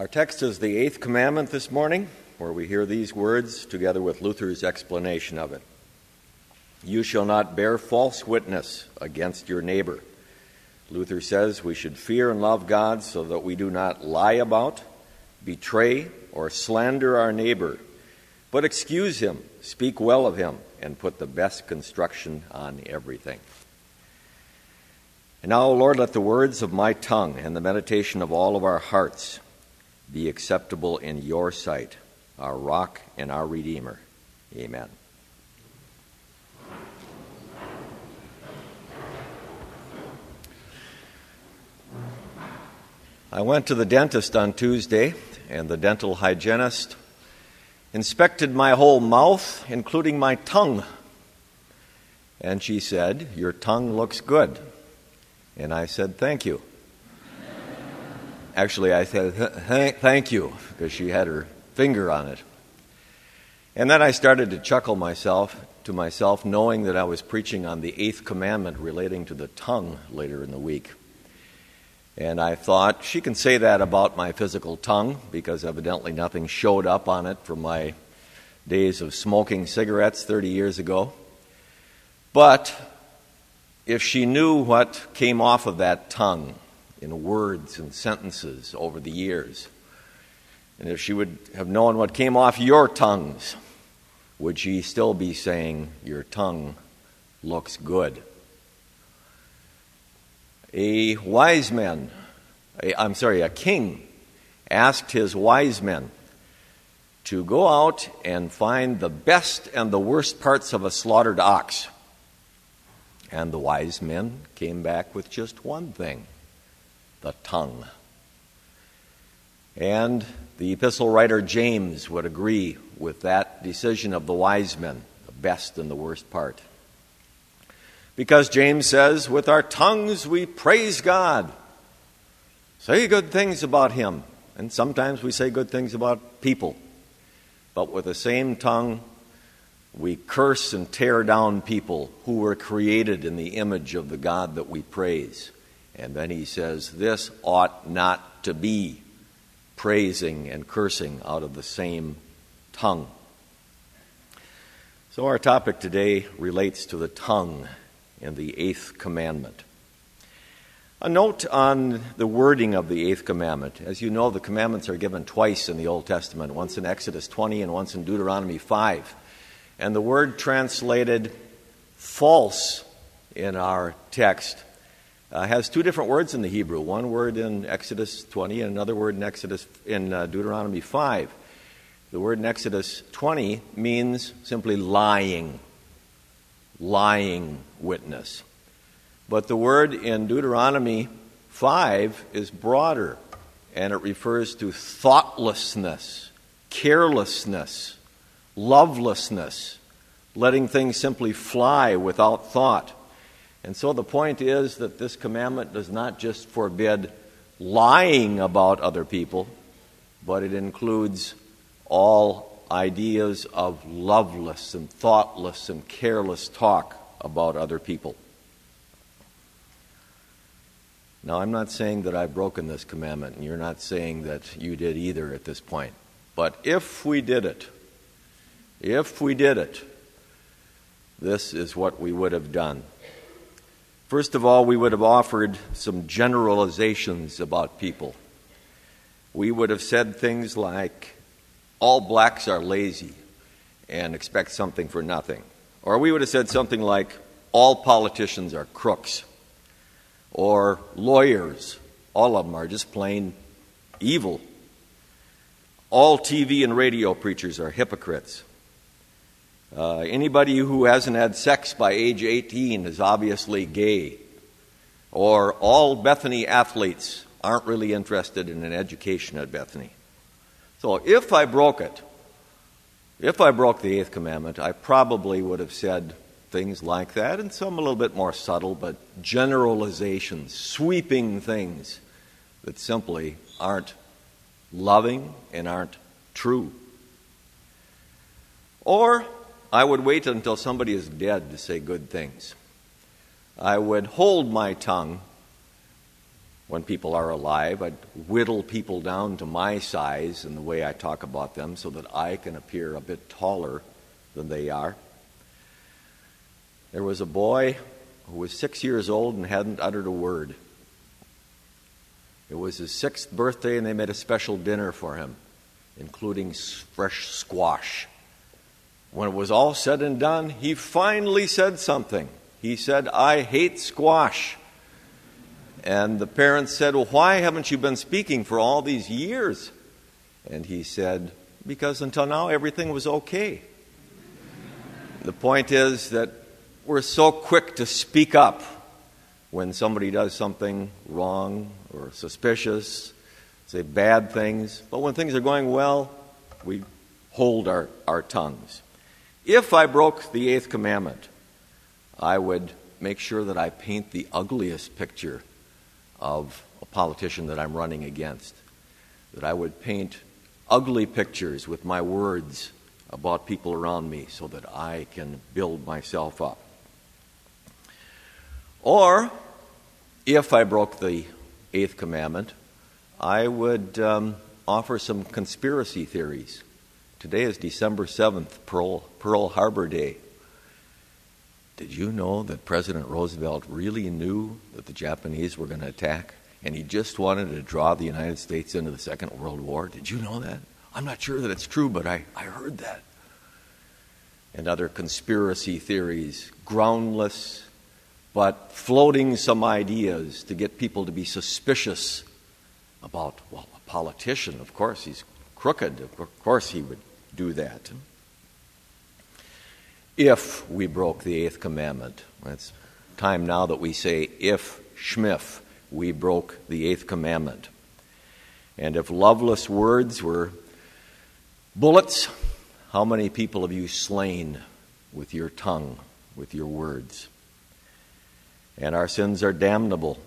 Our text is the eighth commandment this morning, where we hear these words together with Luther's explanation of it. You shall not bear false witness against your neighbor. Luther says we should fear and love God so that we do not lie about, betray, or slander our neighbor, but excuse him, speak well of him, and put the best construction on everything. And now, Lord, let the words of my tongue and the meditation of all of our hearts be acceptable in your sight, our rock and our Redeemer. Amen. I went to the dentist on Tuesday, and the dental hygienist inspected my whole mouth, including my tongue. And she said, "Your tongue looks good." And I said, "Thank you." Actually, I said, "Thank you," because she had her finger on it. And then I started to chuckle to myself, knowing that I was preaching on the eighth commandment relating to the tongue later in the week. And I thought, she can say that about my physical tongue, because evidently nothing showed up on it from my days of smoking cigarettes 30 years ago. But if she knew what came off of that tongue in words and sentences over the years, and if she would have known what came off your tongues, would she still be saying, "Your tongue looks good"? A king asked his wise men to go out and find the best and the worst parts of a slaughtered ox. And the wise men came back with just one thing: the tongue. And the epistle writer James would agree with that decision of the wise men, the best and the worst part. Because James says, with our tongues we praise God, say good things about him, and sometimes we say good things about people. But with the same tongue, we curse and tear down people who were created in the image of the God that we praise. And then he says, this ought not to be, praising and cursing out of the same tongue. So our topic today relates to the tongue in the eighth commandment. A note on the wording of the eighth commandment. As you know, the commandments are given twice in the Old Testament, once in Exodus 20 and once in Deuteronomy 5. And the word translated false in our text has two different words in the Hebrew. One word in Exodus 20 and another word in Deuteronomy 5. The word in Exodus 20 means simply lying witness. But the word in Deuteronomy 5 is broader, and it refers to thoughtlessness, carelessness, lovelessness, letting things simply fly without thought. And so the point is that this commandment does not just forbid lying about other people, but it includes all ideas of loveless and thoughtless and careless talk about other people. Now, I'm not saying that I've broken this commandment, and you're not saying that you did either at this point. But if we did it, this is what we would have done. First of all, we would have offered some generalizations about people. We would have said things like, all blacks are lazy and expect something for nothing. Or we would have said something like, all politicians are crooks. Or lawyers, all of them are just plain evil. All TV and radio preachers are hypocrites. Anybody who hasn't had sex by age 18 is obviously gay. Or all Bethany athletes aren't really interested in an education at Bethany. So if I broke the eighth commandment, I probably would have said things like that, and some a little bit more subtle, but generalizations, sweeping things that simply aren't loving and aren't true. Or I would wait until somebody is dead to say good things. I would hold my tongue when people are alive. I'd whittle people down to my size in the way I talk about them so that I can appear a bit taller than they are. There was a boy who was 6 years old and hadn't uttered a word. It was his 6th birthday, and they made a special dinner for him, including fresh squash. When it was all said and done, he finally said something. He said, "I hate squash." And the parents said, "Well, why haven't you been speaking for all these years?" And he said, "Because until now everything was okay." The point is that we're so quick to speak up when somebody does something wrong or suspicious, say bad things. But when things are going well, we hold our tongues. If I broke the 8th commandment, I would make sure that I paint the ugliest picture of a politician that I'm running against. That I would paint ugly pictures with my words about people around me so that I can build myself up. Or, if I broke the 8th commandment, I would offer some conspiracy theories. Today is December 7th, Pearl Harbor Day. Did you know that President Roosevelt really knew that the Japanese were going to attack, and he just wanted to draw the United States into the Second World War? Did you know that? I'm not sure that it's true, but I heard that. And other conspiracy theories, groundless, but floating some ideas to get people to be suspicious about, well, a politician, of course, he's crooked. Of course he would do that. If we broke the 8th commandment, it's time now that we say, if Schmiff, we broke the 8th commandment. And if loveless words were bullets, how many people have you slain with your tongue, with your words? And our sins are damnable.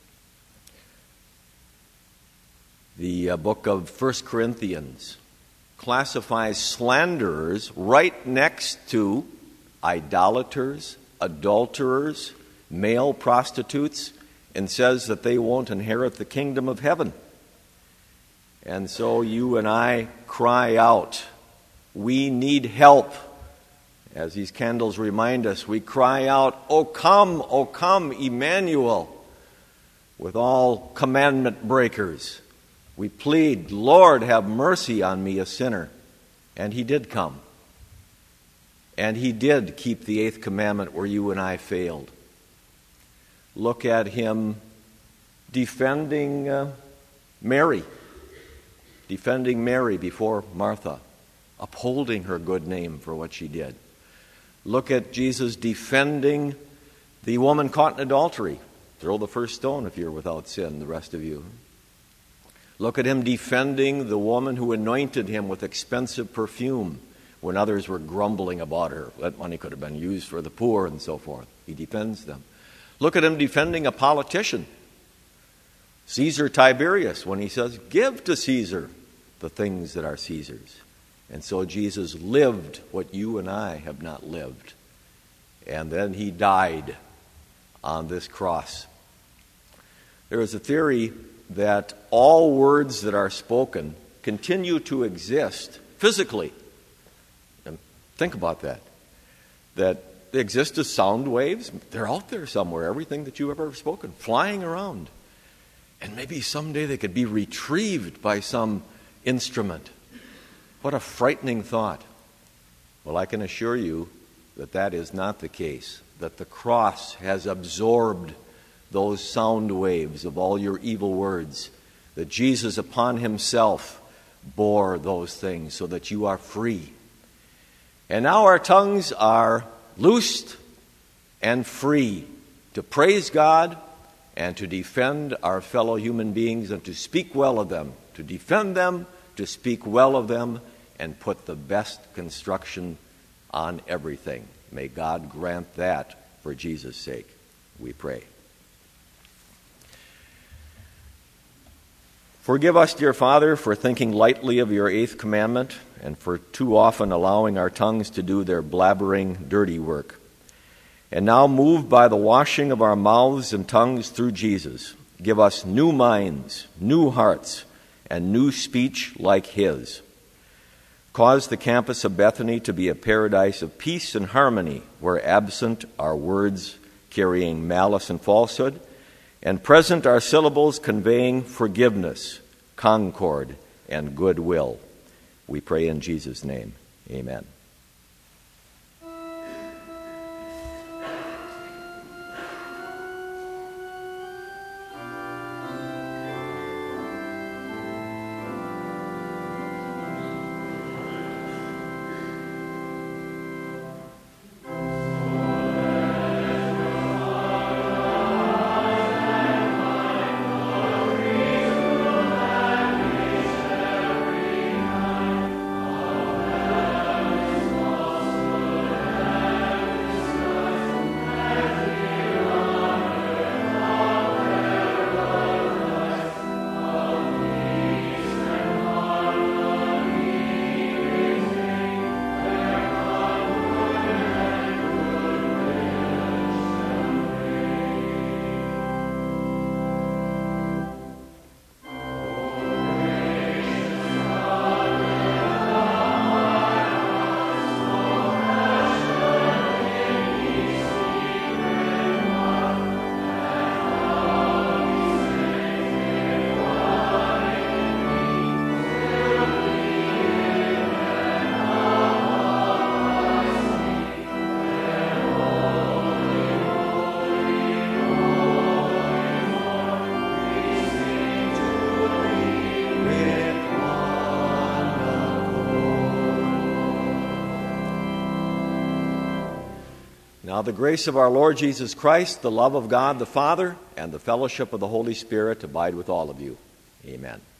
The book of 1 Corinthians classifies slanderers right next to idolaters, adulterers, male prostitutes, and says that they won't inherit the kingdom of heaven. And so you and I cry out, we need help. As these candles remind us, we cry out, O come, Emmanuel, with all commandment breakers. We plead, Lord, have mercy on me, a sinner. And he did come. And he did keep the 8th commandment where you and I failed. Look at him defending Mary before Martha, upholding her good name for what she did. Look at Jesus defending the woman caught in adultery. Throw the first stone if you're without sin, the rest of you. Look at him defending the woman who anointed him with expensive perfume when others were grumbling about her. That money could have been used for the poor and so forth. He defends them. Look at him defending a politician, Caesar Tiberius, when he says, give to Caesar the things that are Caesar's. And so Jesus lived what you and I have not lived. And then he died on this cross. There is a theory that all words that are spoken continue to exist physically. And think about that. That they exist as sound waves. They're out there somewhere, everything that you've ever spoken, flying around. And maybe someday they could be retrieved by some instrument. What a frightening thought. Well, I can assure you that that is not the case, that the cross has absorbed those sound waves of all your evil words, that Jesus upon himself bore those things so that you are free. And now our tongues are loosed and free to praise God and to defend our fellow human beings and to speak well of them, to defend them, to speak well of them, and put the best construction on everything. May God grant that for Jesus' sake, we pray. Forgive us, dear Father, for thinking lightly of your 8th commandment and for too often allowing our tongues to do their blabbering, dirty work. And now, moved by the washing of our mouths and tongues through Jesus, give us new minds, new hearts, and new speech like his. Cause the campus of Bethany to be a paradise of peace and harmony, where absent are words carrying malice and falsehood, and present are syllables conveying forgiveness, concord, and goodwill. We pray in Jesus' name. Amen. Now the grace of our Lord Jesus Christ, the love of God the Father, and the fellowship of the Holy Spirit abide with all of you. Amen.